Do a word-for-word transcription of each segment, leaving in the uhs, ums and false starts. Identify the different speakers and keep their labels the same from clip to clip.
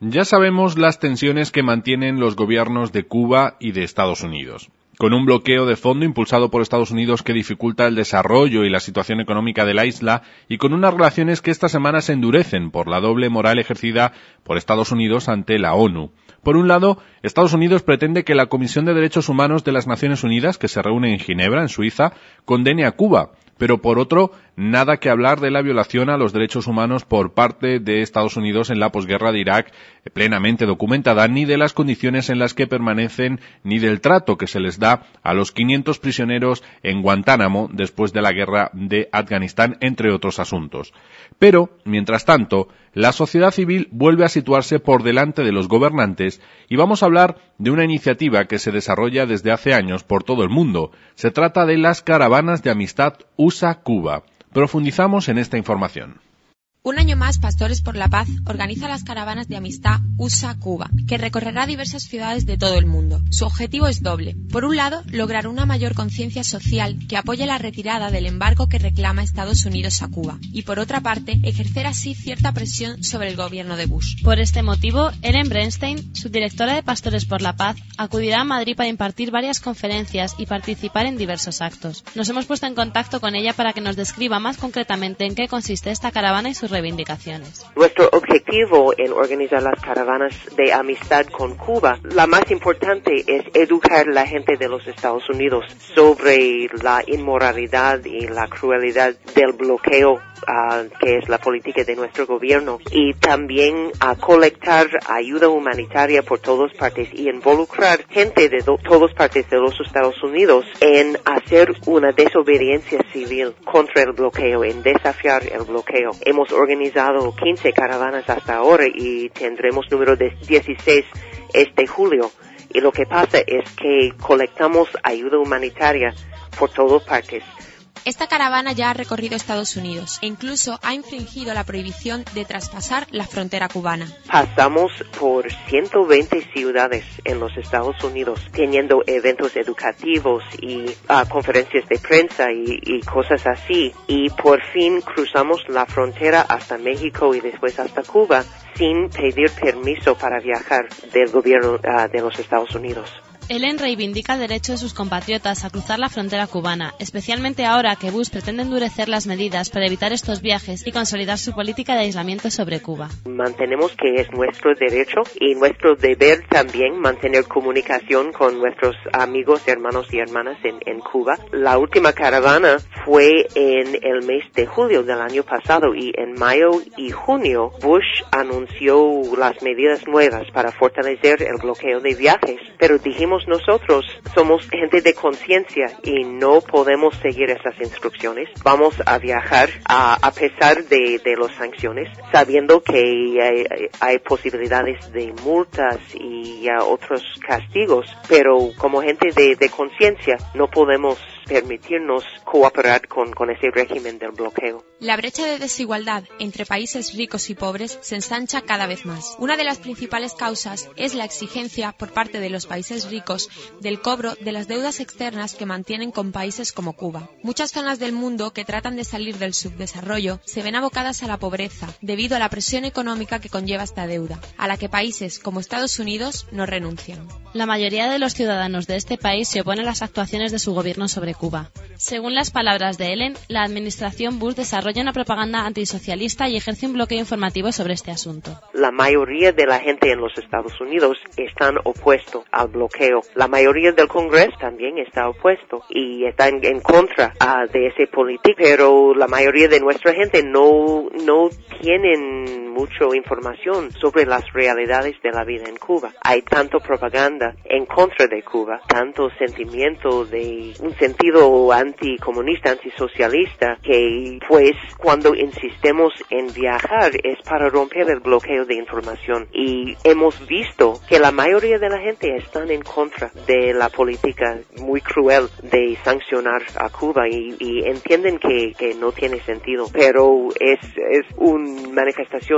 Speaker 1: Ya sabemos las tensiones que mantienen los gobiernos de Cuba y de Estados Unidos. Con un bloqueo de fondo impulsado por Estados Unidos que dificulta el desarrollo y la situación económica de la isla, y con unas relaciones que esta semana se endurecen por la doble moral ejercida por Estados Unidos ante la ONU. Por un lado, Estados Unidos pretende que la Comisión de Derechos Humanos de las Naciones Unidas, que se reúne en Ginebra, en Suiza, condene a Cuba, pero por otro, nada que hablar de la violación a los derechos humanos por parte de Estados Unidos en la posguerra de Irak, plenamente documentada, ni de las condiciones en las que permanecen, ni del trato que se les da a los quinientos prisioneros en Guantánamo después de la guerra de Afganistán, entre otros asuntos. Pero, mientras tanto, la sociedad civil vuelve a situarse por delante de los gobernantes y vamos a hablar de una iniciativa que se desarrolla desde hace años por todo el mundo. Se trata de las caravanas de amistad U S A-Cuba. Profundizamos en esta información.
Speaker 2: Un año más, Pastores por la Paz organiza las caravanas de amistad U S A-Cuba, que recorrerá diversas ciudades de todo el mundo. Su objetivo es doble. Por un lado, lograr una mayor conciencia social que apoye la retirada del embargo que reclama Estados Unidos a Cuba. Y por otra parte, ejercer así cierta presión sobre el gobierno de Bush.
Speaker 3: Por este motivo, Ellen Bernstein, subdirectora de Pastores por la Paz, acudirá a Madrid para impartir varias conferencias y participar en diversos actos. Nos hemos puesto en contacto con ella para que nos describa más concretamente en qué consiste esta caravana y sus reivindicaciones.
Speaker 4: Nuestro objetivo en organizar las caravanas de amistad con Cuba, la más importante es educar a la gente de los Estados Unidos sobre la inmoralidad y la crueldad del bloqueo, uh, que es la política de nuestro gobierno, y también a uh, colectar ayuda humanitaria por todas partes y involucrar gente de do- todas partes de los Estados Unidos en hacer una desobediencia civil contra el bloqueo, en desafiar el bloqueo. Hemos organizado quince caravanas hasta ahora y tendremos número de dieciséis este julio. Y lo que pasa es que colectamos ayuda humanitaria por todas partes.
Speaker 2: Esta caravana ya ha recorrido Estados Unidos e incluso ha infringido la prohibición de traspasar la frontera cubana.
Speaker 4: Pasamos por ciento veinte ciudades en los Estados Unidos, teniendo eventos educativos y uh, conferencias de prensa y, y cosas así. Y por fin cruzamos la frontera hasta México y después hasta Cuba sin pedir permiso para viajar del gobierno uh, de los Estados Unidos.
Speaker 3: Ellen reivindica el derecho de sus compatriotas a cruzar la frontera cubana, especialmente ahora que Bush pretende endurecer las medidas para evitar estos viajes y consolidar su política de aislamiento sobre Cuba.
Speaker 4: Mantenemos que es nuestro derecho y nuestro deber también mantener comunicación con nuestros amigos, hermanos y hermanas en, en Cuba. La última caravana fue en el mes de julio del año pasado y en mayo y junio Bush anunció las medidas nuevas para fortalecer el bloqueo de viajes, pero dijimos nosotros somos gente de conciencia y no podemos seguir esas instrucciones. Vamos a viajar a, a pesar de, de las sanciones, sabiendo que hay, hay posibilidades de multas y uh, otros castigos, pero como gente de, de conciencia no podemos permitirnos cooperar con, con ese régimen del bloqueo.
Speaker 2: La brecha de desigualdad entre países ricos y pobres se ensancha cada vez más. Una de las principales causas es la exigencia por parte de los países ricos del cobro de las deudas externas que mantienen con países como Cuba. Muchas zonas del mundo que tratan de salir del subdesarrollo se ven abocadas a la pobreza debido a la presión económica que conlleva esta deuda, a la que países como Estados Unidos no renuncian.
Speaker 3: La mayoría de los ciudadanos de este país se oponen a las actuaciones de su gobierno sobre Cuba. Según las palabras de Ellen, la administración Bush desarrolla una propaganda antisocialista y ejerce un bloqueo informativo sobre este asunto.
Speaker 4: La mayoría de la gente en los Estados Unidos están opuestos al bloqueo. La mayoría del Congreso también está opuesto y está en, en contra uh, de ese política, pero la mayoría de nuestra gente no, no tienen mucha información sobre las realidades de la vida en Cuba. Hay tanto propaganda en contra de Cuba, tanto sentimiento de un sentido anticomunista, antisocialista, que pues cuando insistemos en viajar es para romper el bloqueo de información. Y hemos visto que la mayoría de la gente están en contra de la política muy cruel de sancionar a Cuba y, y entienden que, que no tiene sentido, pero es, es una manifestación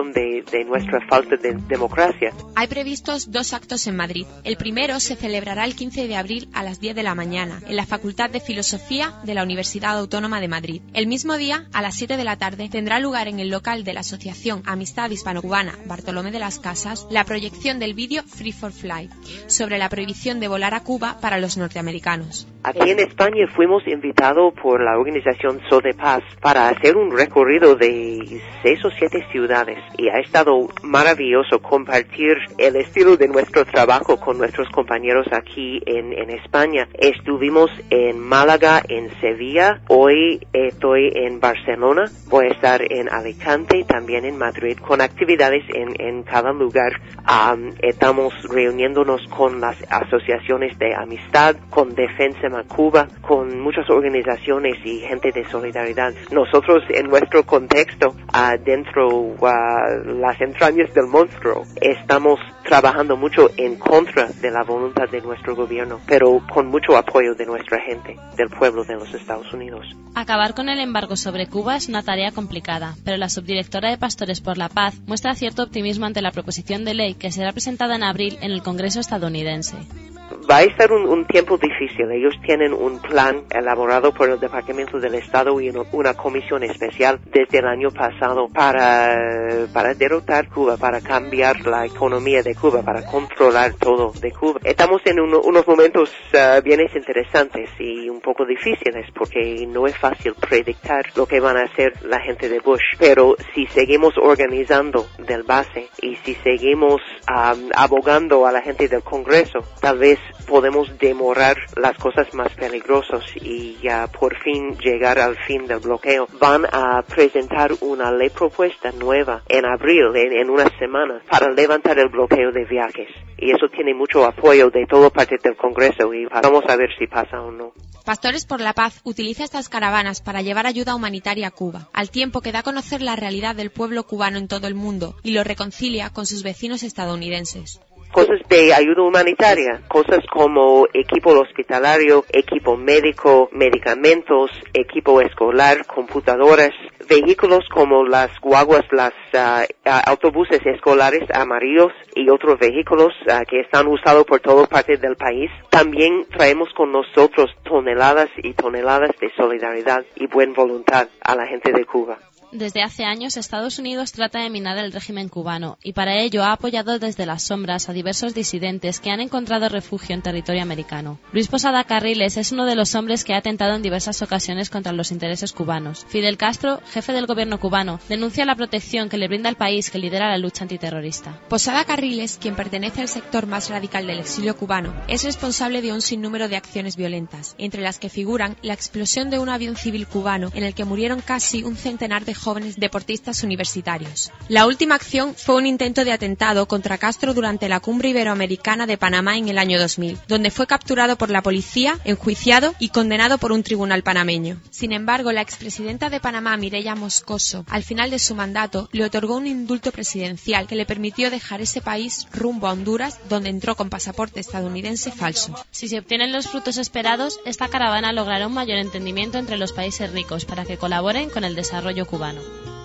Speaker 4: demostración de, de nuestra falta de democracia.
Speaker 2: Hay previstos dos actos en Madrid. El primero se celebrará el quince de abril a las diez de la mañana en la Facultad de Filosofía de la Universidad Autónoma de Madrid. El mismo día, a las siete de la tarde, tendrá lugar en el local de la Asociación Amistad Hispano-Cubana Bartolomé de las Casas la proyección del vídeo Free for Flight sobre la prohibición de volar a Cuba para los norteamericanos.
Speaker 4: Aquí en España fuimos invitados por la organización So de Paz para hacer un recorrido de seis o siete ciudades y ha estado maravilloso compartir el estilo de nuestro trabajo con nuestros compañeros aquí en, en España. Estuvimos en Málaga, en Sevilla, hoy estoy en Barcelona, voy a estar en Alicante, también en Madrid, con actividades en, en cada lugar. Um, estamos reuniéndonos con las asociaciones de amistad, con Defensa Cuba, con muchas organizaciones y gente de solidaridad. Nosotros en nuestro contexto, adentro uh, uh, las entrañas del monstruo, estamos trabajando mucho en contra de la voluntad de nuestro gobierno, pero con mucho apoyo de nuestra gente, del pueblo de los Estados Unidos.
Speaker 3: Acabar con el embargo sobre Cuba es una tarea complicada, pero la subdirectora de Pastores por la Paz muestra cierto optimismo ante la proposición de ley que será presentada en abril en el Congreso estadounidense.
Speaker 4: Va a estar un, un tiempo difícil. Ellos tienen un plan elaborado por el Departamento del Estado y una, una comisión especial desde el año pasado para, para derrotar Cuba, para cambiar la economía de Cuba, para controlar todo de Cuba. Estamos en uno, unos momentos uh, bien interesantes y un poco difíciles porque no es fácil predictar lo que van a hacer la gente de Bush. Pero si seguimos organizando del base y si seguimos um, abogando a la gente del Congreso, tal vez podemos demorar las cosas más peligrosas y ya por fin llegar al fin del bloqueo. Van a presentar una ley propuesta nueva en abril, en, en una semana, para levantar el bloqueo de viajes. Y eso tiene mucho apoyo de toda parte del Congreso y vamos a ver si pasa o no.
Speaker 2: Pastores por la Paz utiliza estas caravanas para llevar ayuda humanitaria a Cuba, al tiempo que da a conocer la realidad del pueblo cubano en todo el mundo y lo reconcilia con sus vecinos estadounidenses.
Speaker 4: Cosas de ayuda humanitaria, cosas como equipo hospitalario, equipo médico, medicamentos, equipo escolar, computadoras, vehículos como las guaguas, las uh, autobuses escolares amarillos y otros vehículos uh, que están usados por toda parte del país. También traemos con nosotros toneladas y toneladas de solidaridad y buena voluntad a la gente de Cuba.
Speaker 3: Desde hace años, Estados Unidos trata de minar el régimen cubano y para ello ha apoyado desde las sombras a diversos disidentes que han encontrado refugio en territorio americano. Luis Posada Carriles es uno de los hombres que ha atentado en diversas ocasiones contra los intereses cubanos. Fidel Castro, jefe del gobierno cubano, denuncia la protección que le brinda el país que lidera la lucha antiterrorista.
Speaker 2: Posada Carriles, quien pertenece al sector más radical del exilio cubano, es responsable de un sinnúmero de acciones violentas, entre las que figuran la explosión de un avión civil cubano en el que murieron casi un centenar de jóvenes deportistas universitarios. La última acción fue un intento de atentado contra Castro durante la Cumbre Iberoamericana de Panamá en el año dos mil, donde fue capturado por la policía, enjuiciado y condenado por un tribunal panameño. Sin embargo, la expresidenta de Panamá, Mireya Moscoso, al final de su mandato, le otorgó un indulto presidencial que le permitió dejar ese país rumbo a Honduras, donde entró con pasaporte estadounidense falso.
Speaker 3: Si se obtienen los frutos esperados, esta caravana logrará un mayor entendimiento entre los países ricos para que colaboren con el desarrollo cubano.